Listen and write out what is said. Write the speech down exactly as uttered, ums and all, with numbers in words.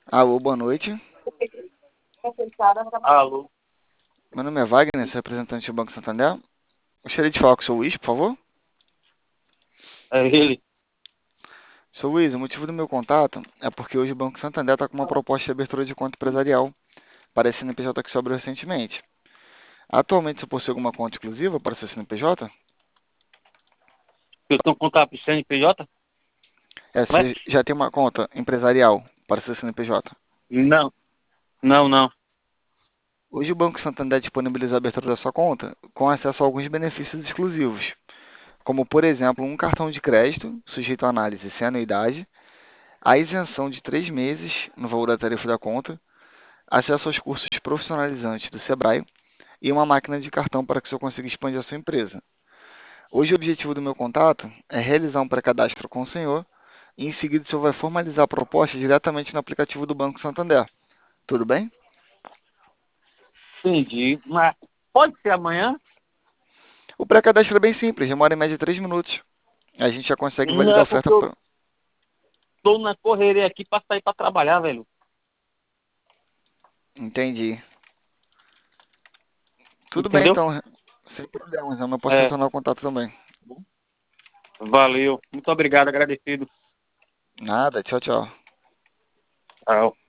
Alô, boa noite. Alô, Meu nome é Wagner, sou representante do Banco Santander. Gostaria de falar com o seu Luiz, por favor. é ele. Seu Luiz, o motivo do meu contato é porque hoje o Banco Santander está com uma proposta de abertura de conta empresarial para a C N P J que se abriu recentemente. Atualmente você possui alguma conta exclusiva para seu C N P J? Eu estou com contato pro C N P J? É, Como é? você já tem uma conta empresarial para seu C N P J? Não, não, não. Hoje o Banco Santander disponibiliza a abertura da sua conta com acesso a alguns benefícios exclusivos, como por exemplo um cartão de crédito sujeito à análise sem anuidade, a isenção de três meses no valor da tarifa da conta, acesso aos cursos profissionalizantes do Sebrae e uma máquina de cartão para que o senhor consiga expandir a sua empresa. Hoje o objetivo do meu contato é realizar um pré-cadastro com o senhor e em seguida o senhor vai formalizar a proposta diretamente no aplicativo do Banco Santander. Tudo bem? Entendi. Mas pode ser amanhã? O pré-cadastro é bem simples, demora em média três minutos. A gente já consegue Não validar a é oferta. porque eu Pra... estou na correria aqui para sair para trabalhar, velho. Entendi. Tudo bem, Entendeu? então. Sem problemas, eu não posso É, retornar o contato também. valeu. Muito obrigado, agradecido. Nada, tchau, tchau. Tchau.